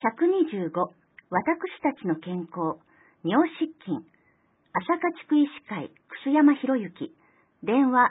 125、私たちの健康、尿失禁、朝霞地区医師会、楠山博之、電話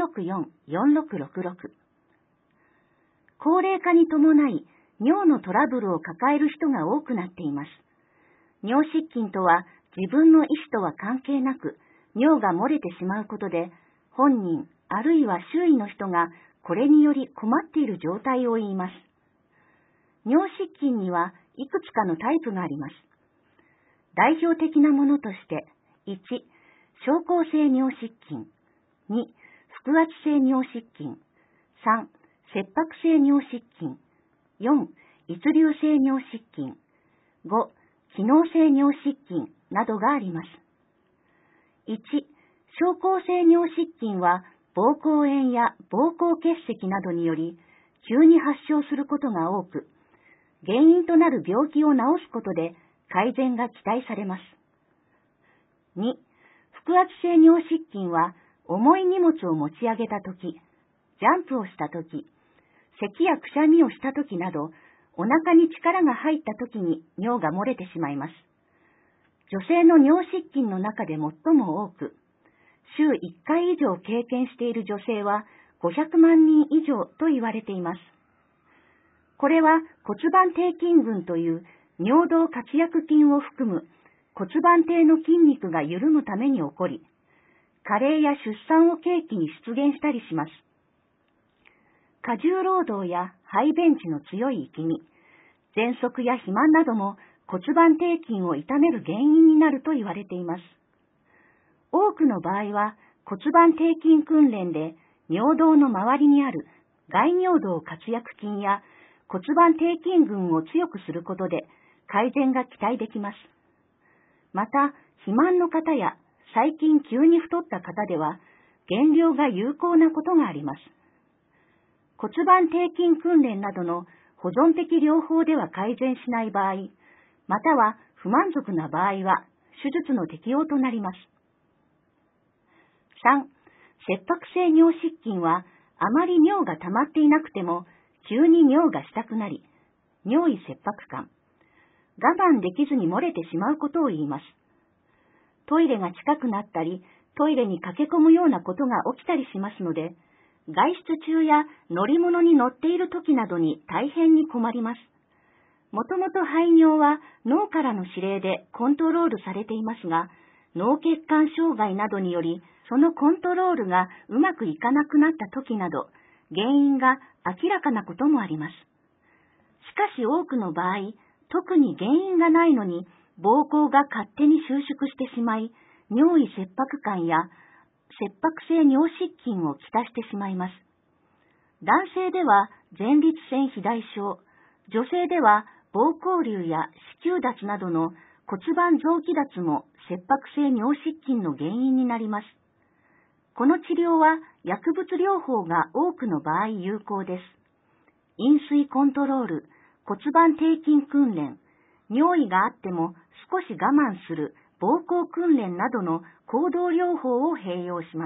464-4666。高齢化に伴い、尿のトラブルを抱える人が多くなっています。尿失禁とは、自分の意思とは関係なく、尿が漏れてしまうことで、本人、あるいは周囲の人が、これにより困っている状態を言います。尿失禁にはいくつかのタイプがあります。代表的なものとして、1、症候性尿失禁、2、腹圧性尿失禁、3、切迫性尿失禁、4、溢流性尿失禁、5、機能性尿失禁などがあります。1、症候性尿失禁は、膀胱炎や膀胱結石などにより、急に発症することが多く、原因となる病気を治すことで改善が期待されます。2、腹圧性尿失禁は、重い荷物を持ち上げたとき、ジャンプをしたとき、咳やくしゃみをしたときなど、お腹に力が入ったときに尿が漏れてしまいます。女性の尿失禁の中で最も多く、週1回以上経験している女性は500万人以上と言われています。これは骨盤底筋群という尿道括約筋を含む骨盤底の筋肉が緩むために起こり、加齢や出産を契機に出現したりします。過重労働や排便時の強い息み、喘息や肥満なども骨盤底筋を痛める原因になると言われています。多くの場合は骨盤底筋訓練で尿道の周りにある外尿道括約筋や骨盤底筋群を強くすることで改善が期待できます。また、肥満の方や最近急に太った方では減量が有効なことがあります。骨盤底筋訓練などの保存的療法では改善しない場合、または不満足な場合は手術の適用となります。3、切迫性尿失禁はあまり尿が溜まっていなくても急に尿がしたくなり、尿意切迫感、我慢できずに漏れてしまうことを言います。トイレが近くなったり、トイレに駆け込むようなことが起きたりしますので、外出中や乗り物に乗っている時などに大変に困ります。もともと排尿は脳からの指令でコントロールされていますが、脳血管障害などにより、そのコントロールがうまくいかなくなった時など、原因が明らかなこともあります。しかし多くの場合、特に原因がないのに、膀胱が勝手に収縮してしまい、尿意切迫感や切迫性尿失禁をきたしてしまいます。男性では前立腺肥大症、女性では膀胱瘤や子宮脱などの骨盤臓器脱も切迫性尿失禁の原因になります。この治療は薬物療法が多くの場合有効です。飲水コントロール、骨盤底筋訓練、尿意があっても少し我慢する膀胱訓練などの行動療法を併用します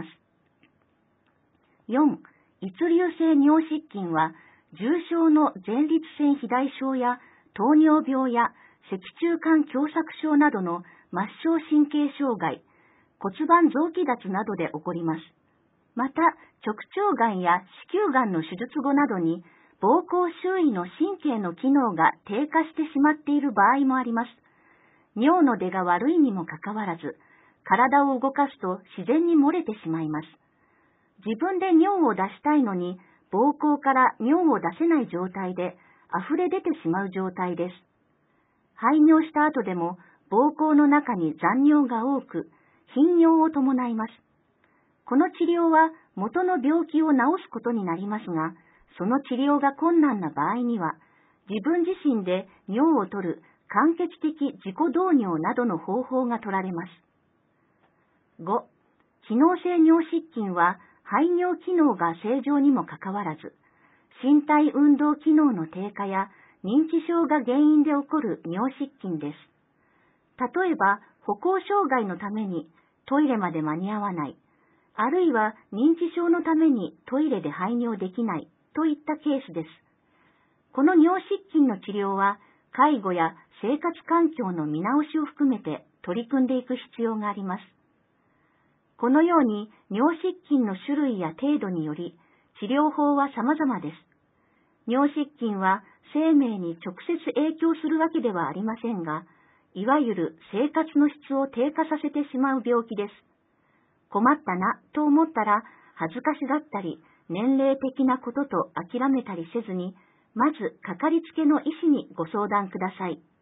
。4、溢流性尿失禁は重症の前立腺肥大症や糖尿病や脊柱管狭窄症などの末梢神経障害、骨盤臓器脱などで起こります。また、直腸がんや子宮がんの手術後などに膀胱周囲の神経の機能が低下してしまっている場合もあります。尿の出が悪いにもかかわらず、体を動かすと自然に漏れてしまいます。自分で尿を出したいのに、膀胱から尿を出せない状態で溢れ出てしまう状態です。排尿した後でも膀胱の中に残尿が多く、頻尿を伴います。この治療は元の病気を治すことになりますが、その治療が困難な場合には、自分自身で尿を取る間欠的自己導尿などの方法が取られます。5、機能性尿失禁は排尿機能が正常にもかかわらず、身体運動機能の低下や認知症が原因で起こる尿失禁です。例えば、歩行障害のためにトイレまで間に合わない、あるいは認知症のためにトイレで排尿できないといったケースです。この尿失禁の治療は介護や生活環境の見直しを含めて取り組んでいく必要があります。このように尿失禁の種類や程度により治療法は様々です。尿失禁は生命に直接影響するわけではありませんが、いわゆる生活の質を低下させてしまう病気です。困ったなと思ったら恥ずかしがったり年齢的なことと諦めたりせずに、まずかかりつけの医師にご相談ください。